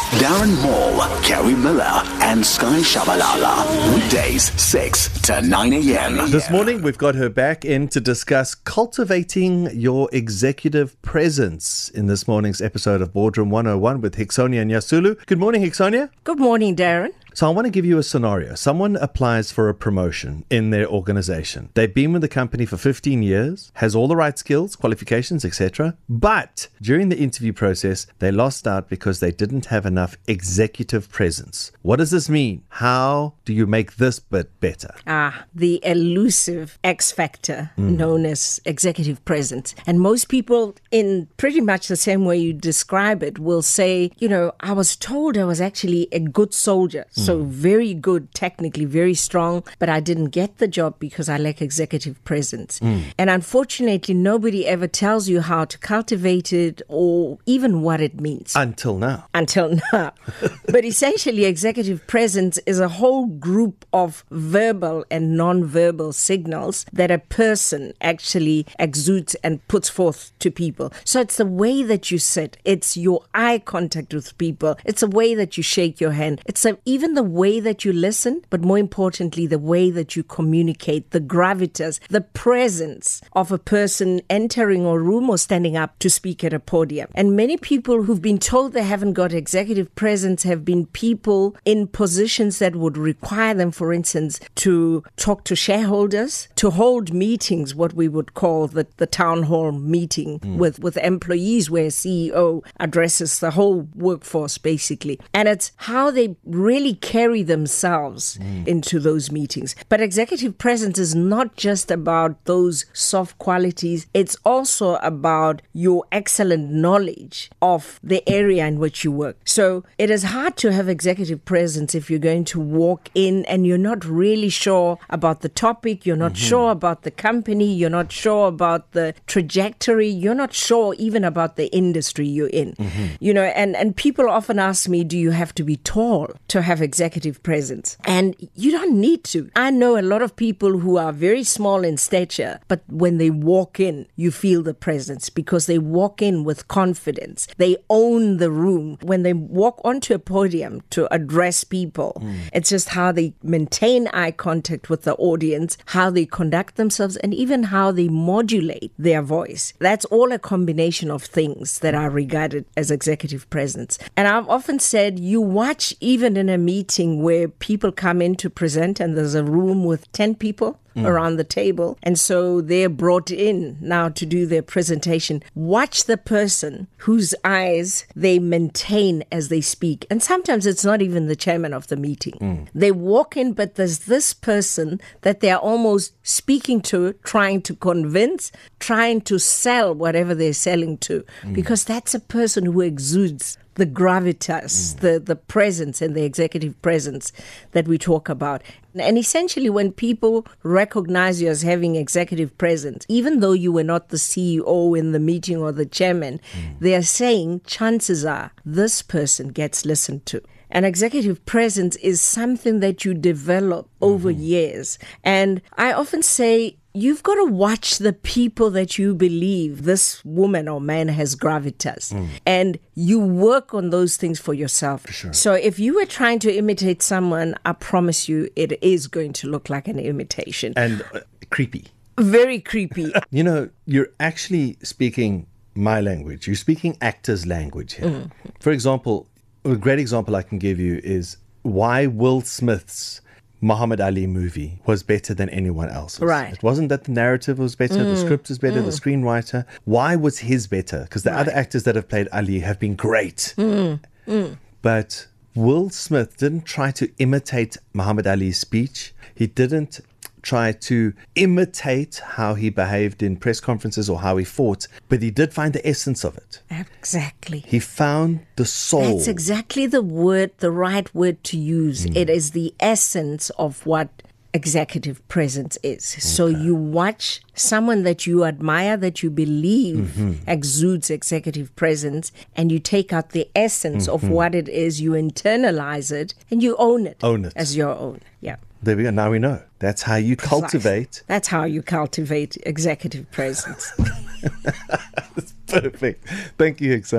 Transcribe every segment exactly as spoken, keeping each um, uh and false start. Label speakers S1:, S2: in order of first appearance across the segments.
S1: Darren Moore, Kerry Miller, and Sky Shabalala. Weekdays, six to nine a.m.
S2: This morning, we've got her back in to discuss cultivating your executive presence in this morning's episode of Boardroom one oh one with Hixonia Nyasulu. Good morning, Hixonia.
S3: Good morning, Darren.
S2: So I want to give you a scenario. Someone applies for a promotion in their organization. They've been with the company for fifteen years, has all the right skills, qualifications, et cetera. But during the interview process, they lost out because they didn't have enough executive presence. What does this mean? How do you make this bit better?
S3: Ah, the elusive X factor mm. known as executive presence. And most people, in pretty much the same way you describe it, will say, you know, I was told I was actually a good soldier. Mm. So very good, technically very strong, but I didn't get the job because I lack executive presence. Mm. And unfortunately, nobody ever tells you how to cultivate it or even what it means.
S2: Until now.
S3: Until now. But essentially, executive presence is a whole group of verbal and non-verbal signals that a person actually exudes and puts forth to people. So it's the way that you sit. It's your eye contact with people. It's the way that you shake your hand. It's a, even the way that you listen, but more importantly, the way that you communicate, the gravitas, the presence of a person entering a room or standing up to speak at a podium. And many people who've been told they haven't got executive presence have been people in positions that would require them, for instance, to talk to shareholders, to hold meetings, what we would call the, the town hall meeting mm. with, with employees where a C E O addresses the whole workforce, basically. And it's how they really carry themselves mm. into those meetings. But executive presence is not just about those soft qualities. It's also about your excellent knowledge of the area in which you work. So it is hard to have executive presence if you're going to walk in and you're not really sure about the topic, you're not mm-hmm. sure about the company, you're not sure about the trajectory, you're not sure even about the industry you're in. Mm-hmm. You know, and, and people often ask me, do you have to be tall to have executive presence? And you don't need to. I know a lot of people who are very small in stature, but when they walk in, you feel the presence because they walk in with confidence. They own the room. When they walk onto a podium to address people, mm. it's just how they maintain eye contact with the audience, how they conduct themselves, and even how they modulate their voice. That's all a combination of things that are regarded as executive presence. And I've often said, you watch even in a meeting where people come in to present and there's a room with ten people mm. around the table. And so they're brought in now to do their presentation. Watch the person whose eyes they maintain as they speak. And sometimes it's not even the chairman of the meeting. Mm. They walk in, but there's this person that they're almost speaking to, trying to convince, trying to sell whatever they're selling to, mm. because that's a person who exudes the gravitas, mm. the, the presence and the executive presence that we talk about. And essentially, when people recognize you as having executive presence, even though you were not the C E O in the meeting or the chairman, mm. they are saying chances are this person gets listened to. And executive presence is something that you develop over mm-hmm. years. And I often say, you've got to watch the people that you believe this woman or man has gravitas. Mm. And you work on those things for yourself. For sure. So if you were trying to imitate someone, I promise you it is going to look like an imitation.
S2: And uh, creepy.
S3: Very creepy.
S2: You know, you're actually speaking my language. You're speaking actors' language here. Mm. For example, a great example I can give you is why Will Smith's Muhammad Ali movie was better than anyone else's.
S3: Right.
S2: It wasn't that the narrative was better, mm. the script was better, mm. the screenwriter. Why was his better? Because the right. other actors that have played Ali have been great. Mm. Mm. But Will Smith didn't try to imitate Muhammad Ali's speech. He didn't try to imitate how he behaved in press conferences or how he fought, but he did find the essence of it.
S3: Exactly.
S2: He found the soul.
S3: That's exactly the word, the right word to use. Mm. It is the essence of what executive presence is. Okay. So you watch someone that you admire, that you believe mm-hmm. exudes executive presence, and you take out the essence mm-hmm. of what it is, you internalize it, and you own it.
S2: Own it.
S3: As your own. Yeah.
S2: There we go. Now we know. That's how you cultivate.
S3: That's how you cultivate executive presence.
S2: That's perfect. Thank you, Hixonia.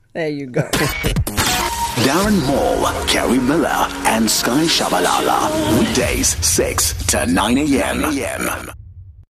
S3: There you go.
S1: Darren Moore, Kerry Miller, and Sky Shabalala. Weekdays, six to nine a.m.